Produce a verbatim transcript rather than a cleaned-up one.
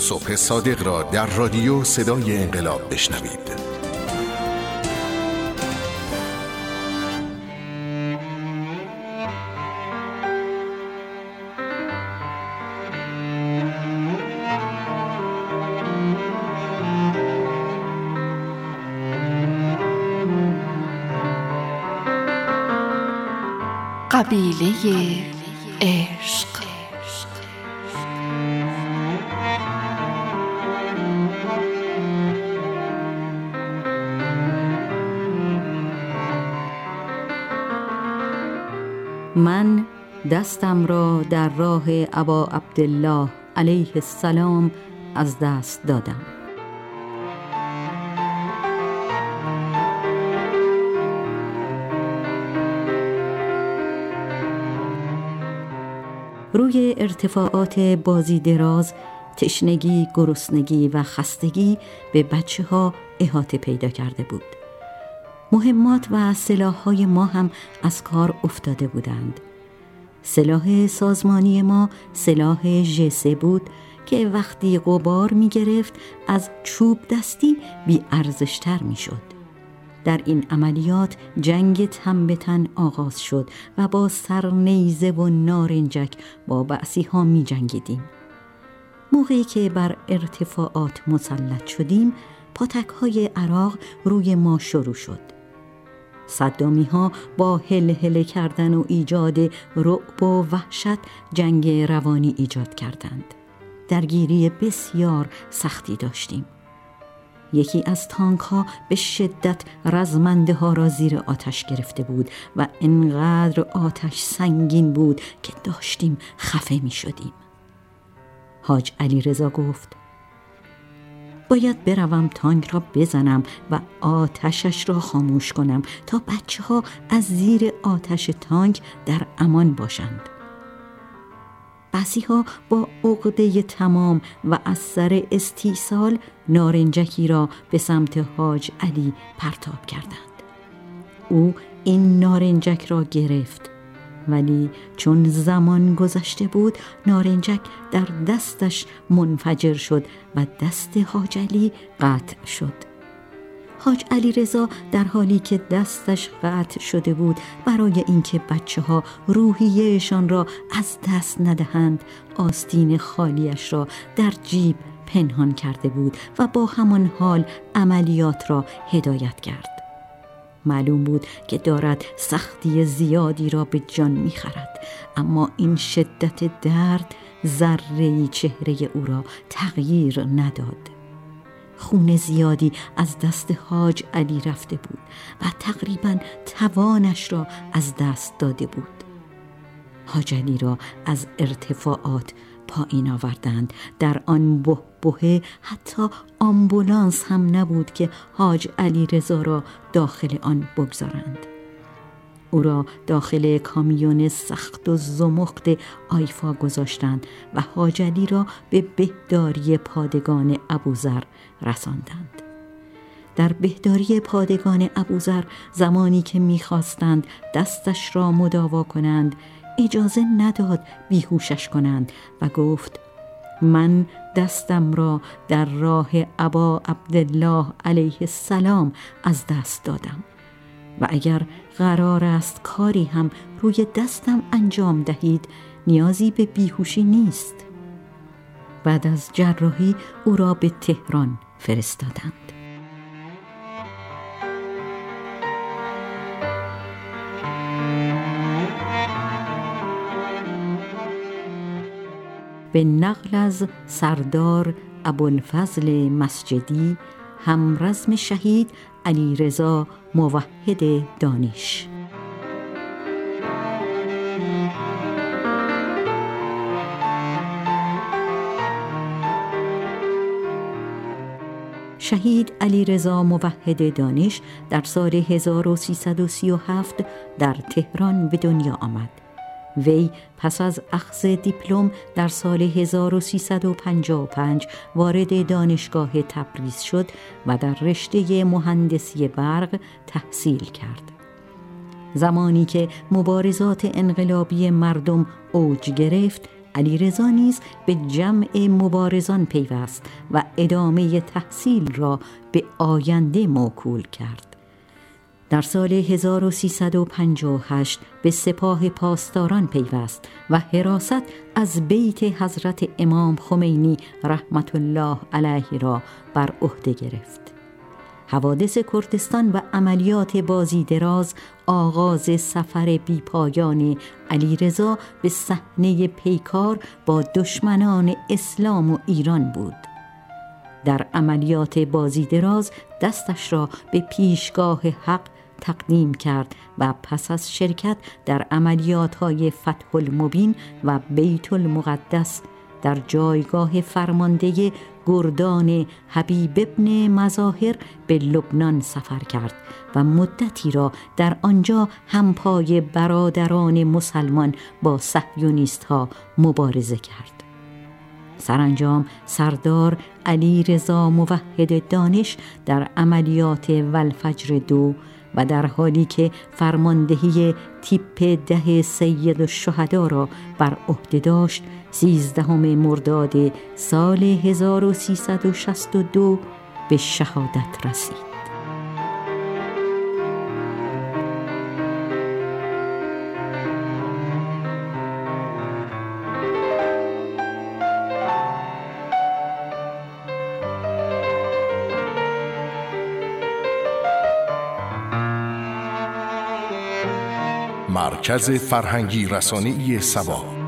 صبح صادق را در رادیو صدای انقلاب بشنوید. قبیله عشق. من دستم را در راه ابا عبدالله علیه السلام از دست دادم. روی ارتفاعات بازی دراز، تشنگی، گرسنگی و خستگی به بچه ها احاطه پیدا کرده بود. مهمات و سلاح‌های ما هم از کار افتاده بودند. سلاح سازمانی ما سلاح ژسه بود که وقتی غبار می گرفت از چوب دستی بی ارزشتر می شد. در این عملیات جنگ تن به تن آغاز شد و با سرنیزه و نارنجک با بعثی ها می جنگیدیم. موقعی که بر ارتفاعات مسلط شدیم، پاتک های عراق روی ما شروع شد. صدامی ها با هل هل کردن و ایجاد رعب و وحشت جنگ روانی ایجاد کردند. درگیری بسیار سختی داشتیم. یکی از تانک ها به شدت رزمنده ها را زیر آتش گرفته بود و انقدر آتش سنگین بود که داشتیم خفه می شدیم. حاج علی رضا گفت باید بروم تانک را بزنم و آتشش را خاموش کنم تا بچه ها از زیر آتش تانک در امان باشند. بعضی ها با عقده تمام و از سر استیصال نارنجکی را به سمت حاج علی پرتاب کردند. او این نارنجک را گرفت، ولی چون زمان گذشته بود نارنجک در دستش منفجر شد و دست حاج علی قطع شد. حاج علی رضا در حالی که دستش قطع شده بود برای اینکه بچه ها روحیهشان را از دست ندهند آستین خالیش را در جیب پنهان کرده بود و با همان حال عملیات را هدایت کرد. معلوم بود که دارد سختی زیادی را به جان می‌خرد، اما این شدت درد ذره‌ای چهره او را تغییر نداد. خون زیادی از دست حاج علی رفته بود و تقریباً توانش را از دست داده بود. حاج علی را از ارتفاعات پایین آوردند. در آن بحبوحه حتی آمبولانس هم نبود که حاج علی رضا را داخل آن بگذارند. او را داخل کامیون سخت و زمخت آیفا گذاشتند و حاج علی را به بهداری پادگان ابوذر رساندند. در بهداری پادگان ابوذر زمانی که می‌خواستند دستش را مداوا کنند اجازه نداد بیهوشش کنند و گفت من دستم را در راه ابا عبدالله علیه السلام از دست دادم و اگر قرار است کاری هم روی دستم انجام دهید نیازی به بیهوشی نیست. بعد از جراحی او را به تهران فرستادند. به نقل از سردار ابوالفضل مسجدی همرزم شهید علی رضا موحد دانش. شهید علی رضا موحد دانش در سال هزار و سیصد و سی و هفت در تهران به دنیا آمد. وی پس از اخذ دیپلم در سال هزار و سیصد و پنجاه و پنج وارد دانشگاه تبریز شد و در رشته مهندسی برق تحصیل کرد. زمانی که مبارزات انقلابی مردم اوج گرفت، علیرضا نیز به جمع مبارزان پیوست و ادامه تحصیل را به آینده موکول کرد. در سال هزار و سیصد و پنجاه و هشت به سپاه پاسداران پیوست و حراست از بیت حضرت امام خمینی رحمت الله علیه را بر عهده گرفت. حوادث کردستان و عملیات بازی دراز آغاز سفر بیپایان علیرضا به صحنه پیکار با دشمنان اسلام و ایران بود. در عملیات بازی دراز دستش را به پیشگاه حق تقدیم کرد و پس از شرکت در عملیات‌های فتح المبین و بیت المقدس در جایگاه فرمانده گردان حبیب ابن مظاهر به لبنان سفر کرد و مدتی را در آنجا همپای برادران مسلمان با صهیونیست‌ها مبارزه کرد. سرانجام سردار علیرضا موحد دانش در عملیات والفجر دو و در حالی که فرماندهی تیپ ده سید الشهدا را بر عهده داشت، سیزدهم مرداد سال هزار و سیصد و شصت و دو به شهادت رسید. مرکز فرهنگی رسانه‌ای سبا.